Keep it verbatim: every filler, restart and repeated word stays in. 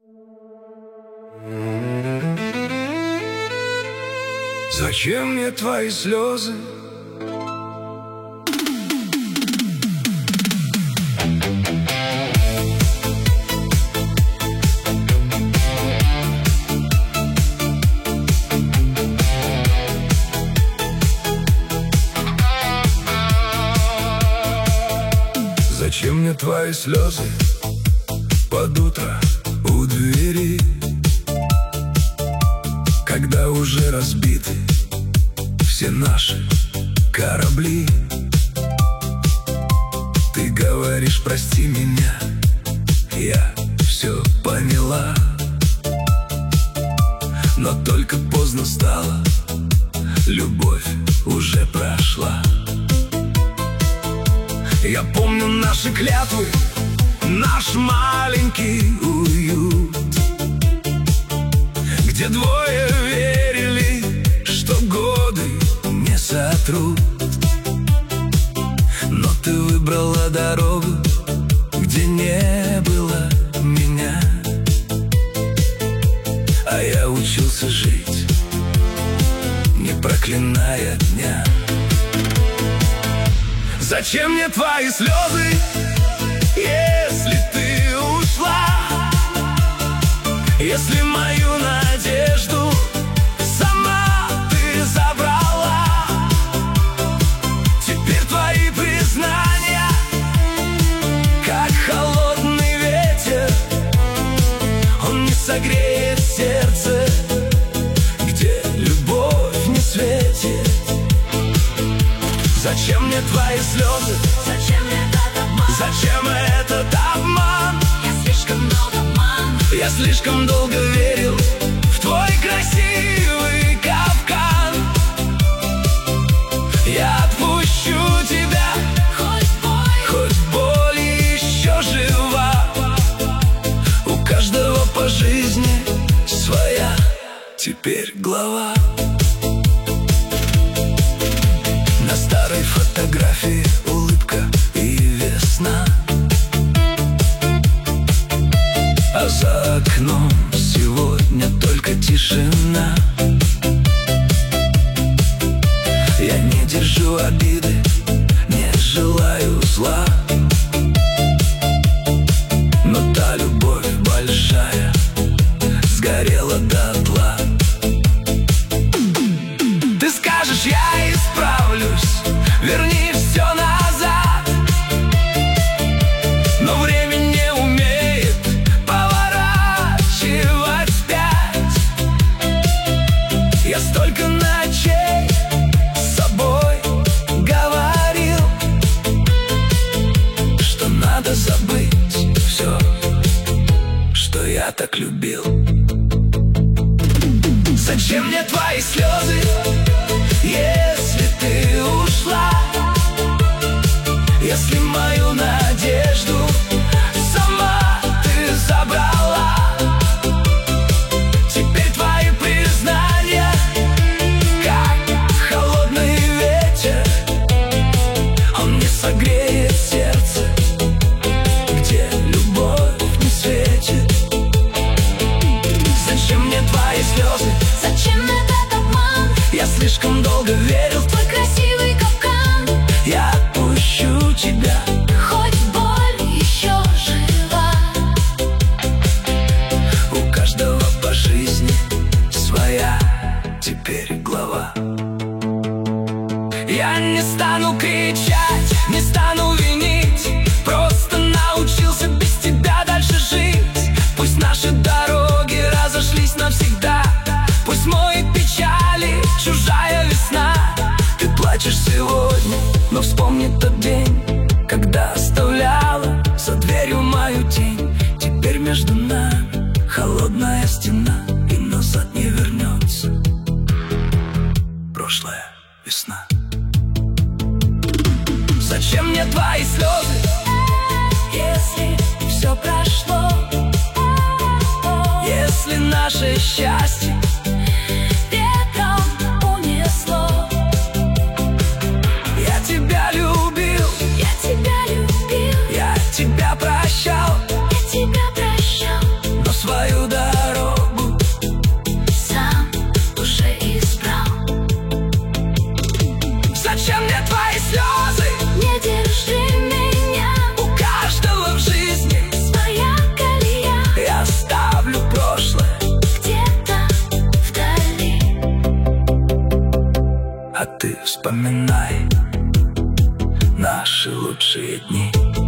Зачем мне твои слезы? Зачем мне твои слезы под утро у двери, когда уже разбиты все наши корабли? Ты говоришь: прости меня, я все поняла, но только поздно стало, любовь уже прошла. Я помню наши клятвы, наш маленький уют, где двое верили, что годы не сотрут. Но ты выбрала дорогу, где не было меня, а я учился жить, не проклиная дня. Зачем мне твои слезы, если ты ушла? Если мою надежду сама ты забрала? Теперь твои признания, как холодный ветер, он не согреет сердце, где любовь не светит. Зачем мне твои слезы? Зачем этот обман? Зачем этот обман? Я слишком много обман. Я слишком долго верил в твой красивый капкан. Я отпущу тебя, Хоть боль, хоть боль еще жива. У каждого по жизни своя теперь глава. На старой фотографии улыбка и весна, а за окном сегодня только тишина. Я не держу обиды, не желаю зла, но та любовь большая сгорела дотла. Ты скажешь: я исправлюсь, верни все назад, но время не умеет поворачивать вспять. Я столько ночей с собой говорил, что надо забыть все, что я так любил. Зачем мне твои слезы, если ты ушла? Если мою надежду сама ты забрала? Теперь твои признания, как холодный ветер, он не согреет сердце, где любовь не светит. Зачем мне твои слезы? зачем этот обман? Я слишком долго верил в Твой красивый капкан. Я отпущу тебя, Хоть боль еще жива. у каждого по жизни своя теперь глава. Я не стану кричать, не стану винить, просто научился без тебя дальше жить. Пусть наши дороги разошлись навсегда, пусть мои печали чужая весна. Ты плачешь сегодня, но вспомни тот день, когда оставляла за дверью мою тень. Теперь между нами холодная стена, и назад не вернется прошлая весна. Зачем мне твои слезы, Если все прошло, если наше счастье ветром унесло? я тебя любил, Я тебя любил, я тебя прощал, я тебя прощал, но свою Зачем мне твои слезы? Не держи меня, У каждого в жизни своя колея, я оставлю прошлое, где-то вдали. а ты вспоминай наши лучшие дни.